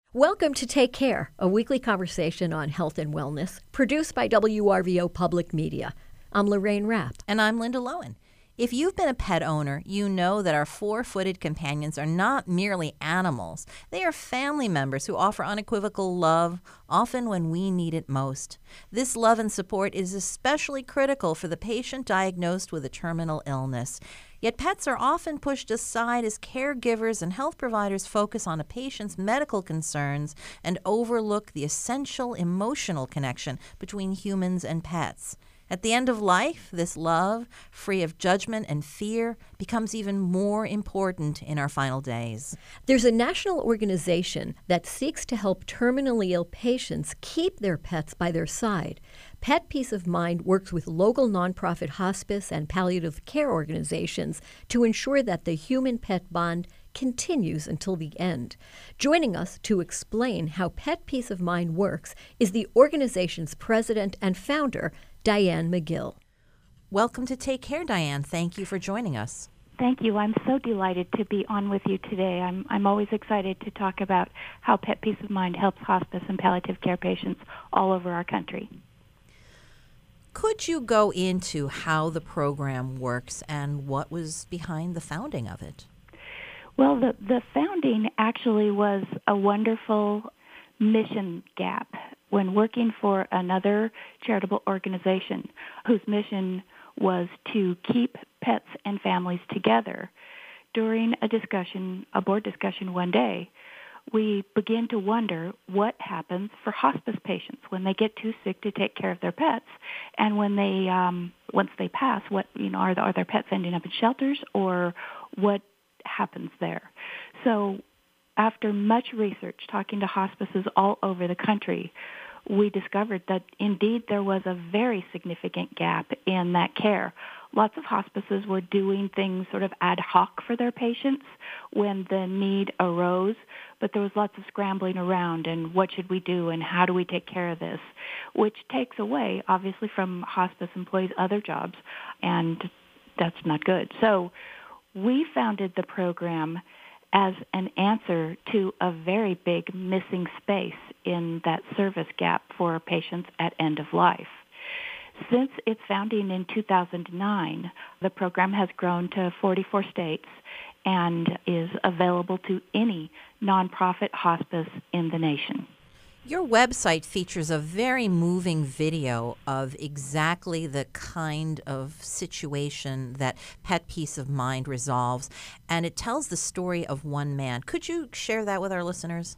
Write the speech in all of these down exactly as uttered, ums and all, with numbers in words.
Welcome to Take Care, a weekly conversation on health and wellness, produced by W R V O Public Media. I'm Lorraine Rapp. And I'm Linda Lowen. If you've been a pet owner, you know that our four-footed companions are not merely animals. They are family members who offer unequivocal love, often when we need it most. This love and support is especially critical for the patient diagnosed with a terminal illness. Yet pets are often pushed aside as caregivers and health providers focus on a patient's medical concerns and overlook the essential emotional connection between humans and pets. At the end of life, this love, free of judgment and fear, becomes even more important in our final days. There's a national organization that seeks to help terminally ill patients keep their pets by their side. Pet Peace of Mind works with local nonprofit hospice and palliative care organizations to ensure that the human-pet bond continues until the end. Joining us to explain how Pet Peace of Mind works is the organization's president and founder, Diane McGill. Welcome to Take Care, Diane. Thank you for joining us. Thank you. I'm so delighted to be on with you today. I'm I'm always excited to talk about how Pet Peace of Mind helps hospice and palliative care patients all over our country. Could you go into how the program works and what was behind the founding of it? Well, the, the founding actually was a wonderful mission gap when working for another charitable organization whose mission was to keep pets and families together. During a discussion, a board discussion one day, we begin to wonder what happens for hospice patients when they get too sick to take care of their pets, and when they um, once they pass, what you know are, the, are their pets ending up in shelters, or what happens there? So, after much research, talking to hospices all over the country, we discovered that indeed there was a very significant gap in that care. Lots of hospices were doing things sort of ad hoc for their patients when the need arose, but there was lots of scrambling around and what should we do and how do we take care of this, which takes away, obviously, from hospice employees' other jobs, and that's not good. So we founded the program as an answer to a very big missing space in that service gap for patients at end of life. Since its founding in two thousand nine, the program has grown to forty-four states and is available to any nonprofit hospice in the nation. Your website features a very moving video of exactly the kind of situation that Pet Peace of Mind resolves, and it tells the story of one man. Could you share that with our listeners?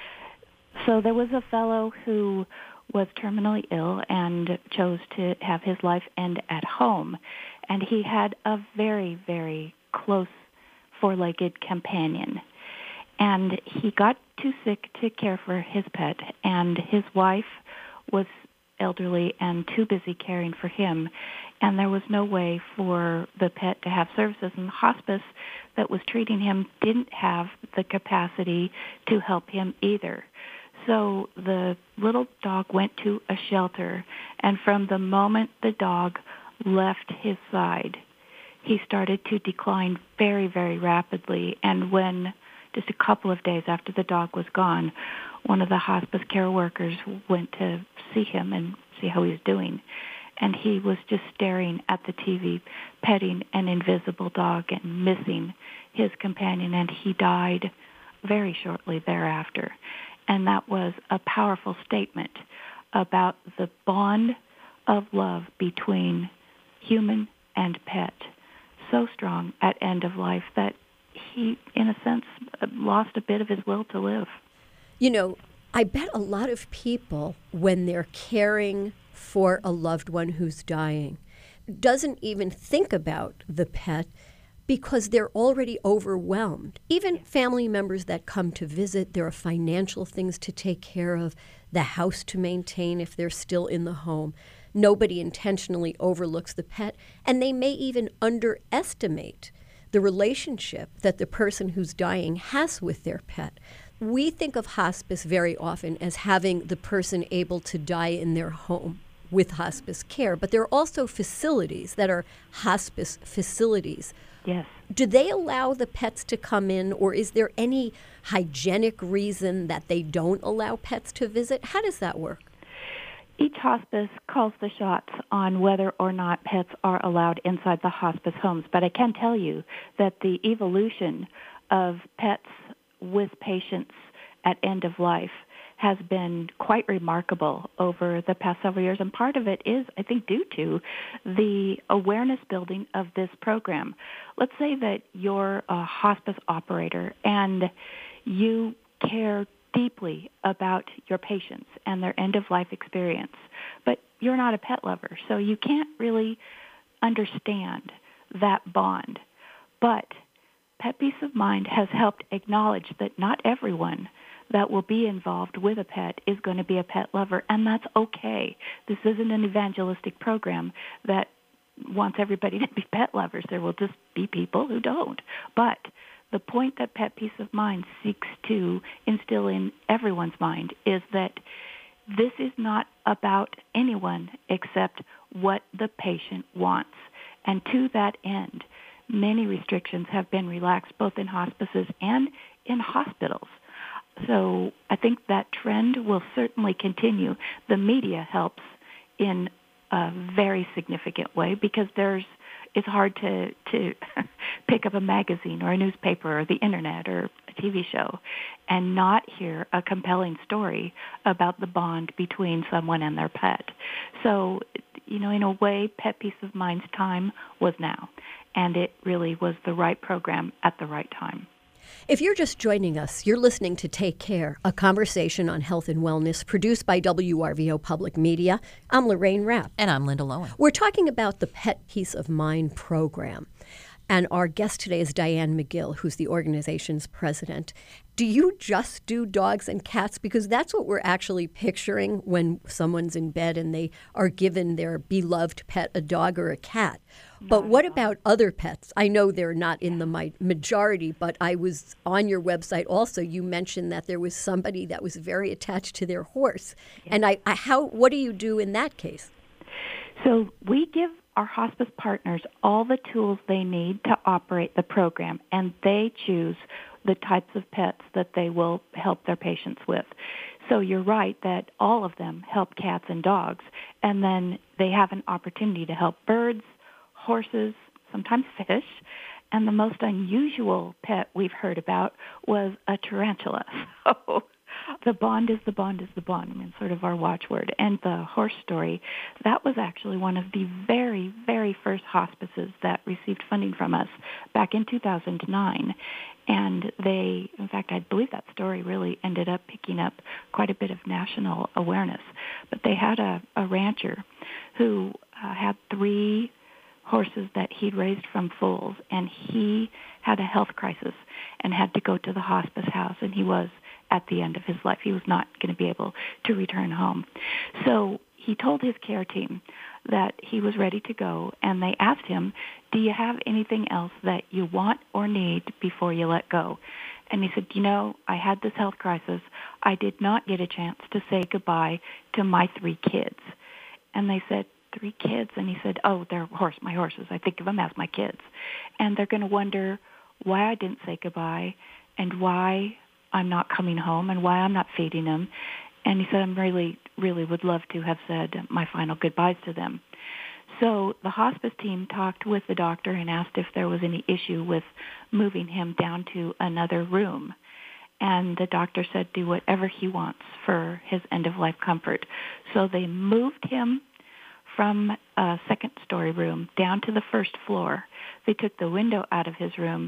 So there was a fellow who was terminally ill and chose to have his life end at home, and he had a very, very close four-legged companion. And he got too sick to care for his pet, and his wife was elderly and too busy caring for him, and there was no way for the pet to have services, and the hospice that was treating him didn't have the capacity to help him either. So the little dog went to a shelter, and from the moment the dog left his side, he started to decline very, very rapidly, and when just a couple of days after the dog was gone, one of the hospice care workers went to see him and see how he was doing. And he was just staring at the T V, petting an invisible dog and missing his companion, and he died very shortly thereafter. And that was a powerful statement about the bond of love between human and pet, so strong at end of life that he, in a sense, lost a bit of his will to live. You know, I bet a lot of people, when they're caring for a loved one who's dying, doesn't even think about the pet because they're already overwhelmed. Even family members that come to visit, there are financial things to take care of, the house to maintain if they're still in the home. Nobody intentionally overlooks the pet, and they may even underestimate the relationship that the person who's dying has with their pet. We think of hospice very often as having the person able to die in their home with hospice care, but there are also facilities that are hospice facilities. Yes. Do they allow the pets to come in, or is there any hygienic reason that they don't allow pets to visit? How does that work? Each hospice calls the shots on whether or not pets are allowed inside the hospice homes, but I can tell you that the evolution of pets with patients at end of life has been quite remarkable over the past several years, and part of it is, I think, due to the awareness building of this program. Let's say that you're a hospice operator and you care deeply about your patients and their end-of-life experience, but you're not a pet lover, so you can't really understand that bond. But Pet Peace of Mind has helped acknowledge that not everyone that will be involved with a pet is going to be a pet lover, and that's okay. This isn't an evangelistic program that wants everybody to be pet lovers. There will just be people who don't. But the point that Pet Peace of Mind seeks to instill in everyone's mind is that this is not about anyone except what the patient wants. And to that end, many restrictions have been relaxed both in hospices and in hospitals. So I think that trend will certainly continue. The media helps in a very significant way because there's it's hard to, to pick up a magazine or a newspaper or the internet or a T V show and not hear a compelling story about the bond between someone and their pet. So, you know, in a way, Pet Peace of Mind's time was now, and it really was the right program at the right time. If you're just joining us, you're listening to Take Care, a conversation on health and wellness produced by W R V O Public Media. I'm Lorraine Rapp. And I'm Linda Lowen. We're talking about the Pet Peace of Mind program. And our guest today is Diane McGill, who's the organization's president. Do you just do dogs and cats? Because that's what we're actually picturing when someone's in bed and they are given their beloved pet, a dog or a cat. But what about other pets? I know they're not in the mi- majority, but I was on your website also. You mentioned that there was somebody that was very attached to their horse. Yeah. And I, I, how? What do you do in that case? So we give our hospice partners all the tools they need to operate the program, and they choose the types of pets that they will help their patients with. So you're right that all of them help cats and dogs, and then they have an opportunity to help birds, horses, sometimes fish, and the most unusual pet we've heard about was a tarantula. So the bond is the bond is the bond. I mean, sort of our watchword. And the horse story, that was actually one of the very, very first hospices that received funding from us back in two thousand nine. And they, in fact, I believe that story really ended up picking up quite a bit of national awareness. But they had a, a rancher who uh, had three horses that he'd raised from foals, and he had a health crisis and had to go to the hospice house, and he was at the end of his life. He was not going to be able to return home. So he told his care team that he was ready to go, and they asked him, do you have anything else that you want or need before you let go? And he said, you know, I had this health crisis. I did not get a chance to say goodbye to my three kids. And they said, three kids? And he said, oh, they're horse, my horses. I think of them as my kids. And they're going to wonder why I didn't say goodbye and why I'm not coming home and why I'm not feeding them. And he said, I really, really would love to have said my final goodbyes to them. So the hospice team talked with the doctor and asked if there was any issue with moving him down to another room. And the doctor said, do whatever he wants for his end-of-life comfort. So they moved him from a second-story room down to the first floor. They took the window out of his room.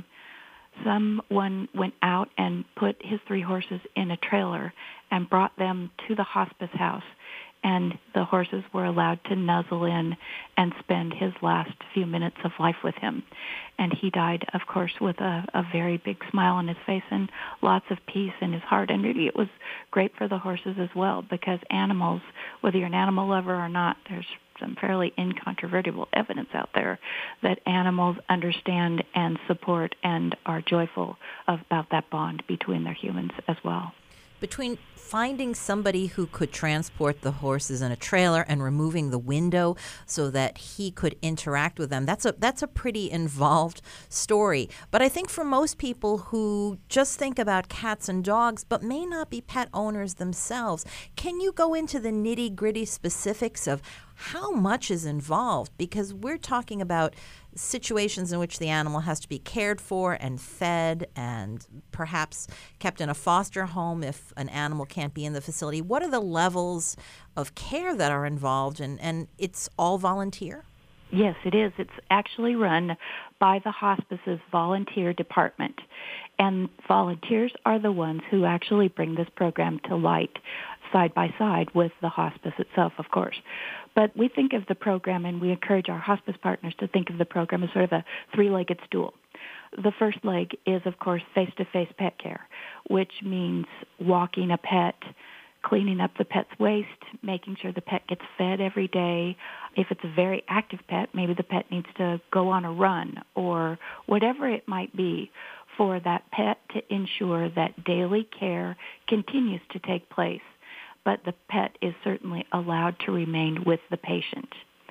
Someone went out and put his three horses in a trailer and brought them to the hospice house, and the horses were allowed to nuzzle in and spend his last few minutes of life with him. And he died, of course, with a, a very big smile on his face and lots of peace in his heart. And really it was great for the horses as well, because animals, whether you're an animal lover or not, there's some fairly incontrovertible evidence out there that animals understand and support and are joyful about that bond between their humans as well. Between finding somebody who could transport the horses in a trailer and removing the window so that he could interact with them, that's a that's a pretty involved story. But I think for most people who just think about cats and dogs but may not be pet owners themselves, can you go into the nitty-gritty specifics of how much is involved? Because we're talking about situations in which the animal has to be cared for and fed and perhaps kept in a foster home if an animal can't be in the facility. What are the levels of care that are involved, and, and it's all volunteer? Yes, it is. It's actually run by the hospice's volunteer department. And volunteers are the ones who actually bring this program to light side by side with the hospice itself, of course. But we think of the program, and we encourage our hospice partners to think of the program as sort of a three-legged stool. The first leg is, of course, face-to-face pet care, which means walking a pet, cleaning up the pet's waste, making sure the pet gets fed every day. If it's a very active pet, maybe the pet needs to go on a run or whatever it might be for that pet to ensure that daily care continues to take place, but the pet is certainly allowed to remain with the patient.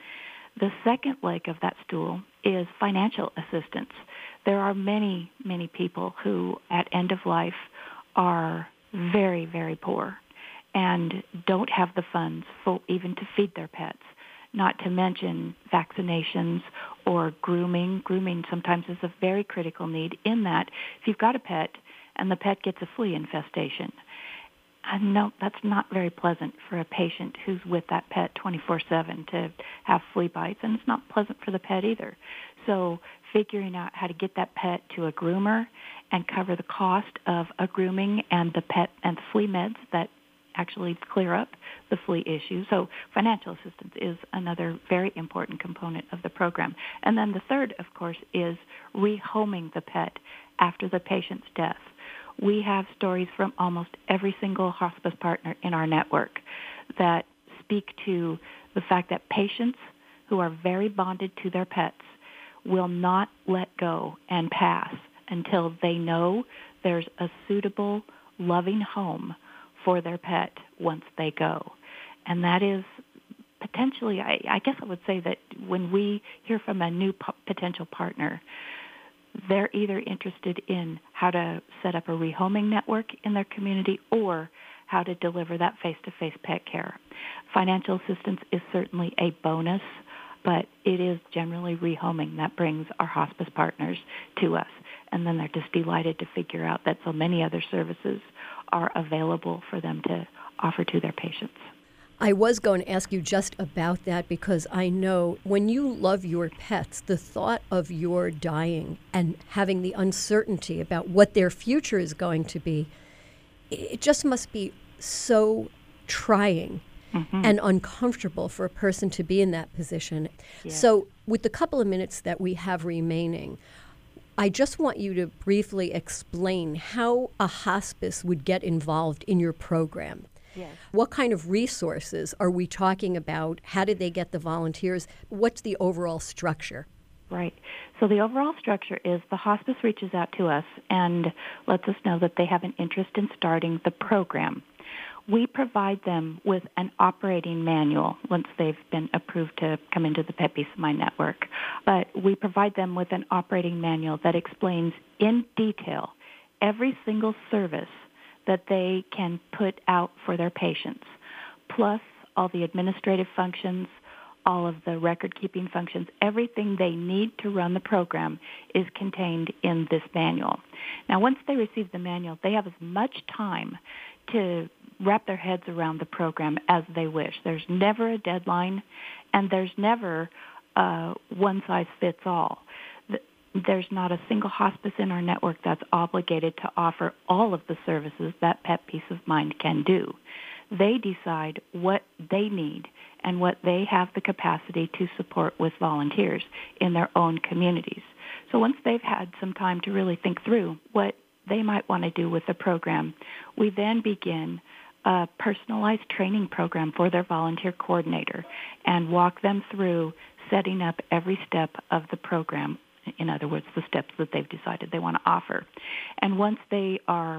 The second leg of that stool is financial assistance. There are many, many people who at end of life are very, very poor and don't have the funds for even to feed their pets, not to mention vaccinations or grooming. Grooming sometimes is a very critical need in that if you've got a pet and the pet gets a flea infestation, and no, that's not very pleasant for a patient who's with that pet twenty-four seven to have flea bites, and it's not pleasant for the pet either. So figuring out how to get that pet to a groomer and cover the cost of a grooming and the pet and flea meds that actually clear up the flea issue. So financial assistance is another very important component of the program. And then the third, of course, is rehoming the pet after the patient's death. We have stories from almost every single hospice partner in our network that speak to the fact that patients who are very bonded to their pets will not let go and pass until they know there's a suitable, loving home for their pet once they go. And that is potentially, I, I guess I would say that when we hear from a new p- potential partner, they're either interested in how to set up a rehoming network in their community or how to deliver that face-to-face pet care. Financial assistance is certainly a bonus, but it is generally rehoming that brings our hospice partners to us. And then they're just delighted to figure out that so many other services are available for them to offer to their patients. I was going to ask you just about that because I know when you love your pets, the thought of your dying and having the uncertainty about what their future is going to be, it just must be so trying mm-hmm. and uncomfortable for a person to be in that position. Yeah. So with the couple of minutes that we have remaining, I just want you to briefly explain how a hospice would get involved in your program. Yes. What kind of resources are we talking about? How did they get the volunteers? What's the overall structure? Right. So the overall structure is the hospice reaches out to us and lets us know that they have an interest in starting the program. We provide them with an operating manual once they've been approved to come into the Pet Peace of Mind Network. But we provide them with an operating manual that explains in detail every single service that they can put out for their patients, plus all the administrative functions, all of the record-keeping functions, everything they need to run the program is contained in this manual. Now, once they receive the manual, they have as much time to wrap their heads around the program as they wish. There's never a deadline, and there's never uh, one-size-fits-all. There's not a single hospice in our network that's obligated to offer all of the services that Pet Peace of Mind can do. They decide what they need and what they have the capacity to support with volunteers in their own communities. So once they've had some time to really think through what they might want to do with the program, we then begin a personalized training program for their volunteer coordinator and walk them through setting up every step of the program. In other words, the steps that they've decided they want to offer. And once they are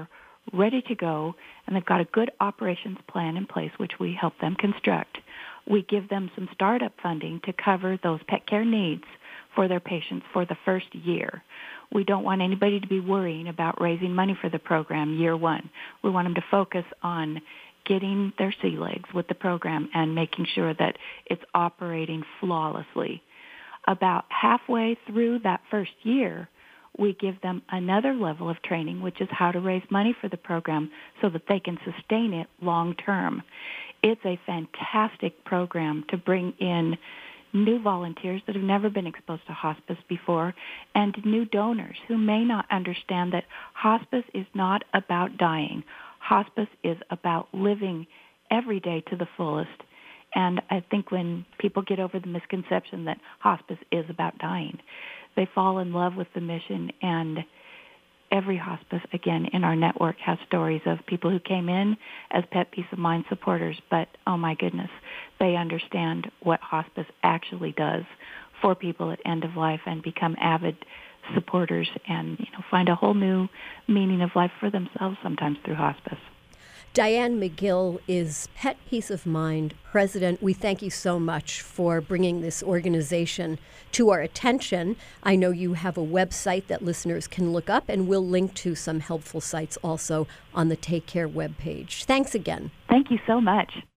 ready to go, and they've got a good operations plan in place, which we help them construct. We give them some startup funding to cover those pet care needs for their patients for the first year. We don't want anybody to be worrying about raising money for the program year one. We want them to focus on getting their sea legs with the program and making sure that it's operating flawlessly. About halfway through that first year, we give them another level of training, which is how to raise money for the program so that they can sustain it long term. It's a fantastic program to bring in new volunteers that have never been exposed to hospice before and new donors who may not understand that hospice is not about dying. Hospice is about living every day to the fullest. And I think when people get over the misconception that hospice is about dying, they fall in love with the mission. And every hospice, again, in our network has stories of people who came in as Pet Peace of Mind supporters, but oh my goodness, they understand what hospice actually does for people at end of life and become avid supporters and, you know, find a whole new meaning of life for themselves sometimes through hospice. Diane McGill is Pet Peace of Mind president. We thank you so much for bringing this organization to our attention. I know you have a website that listeners can look up, and we'll link to some helpful sites also on the Take Care webpage. Thanks again. Thank you so much.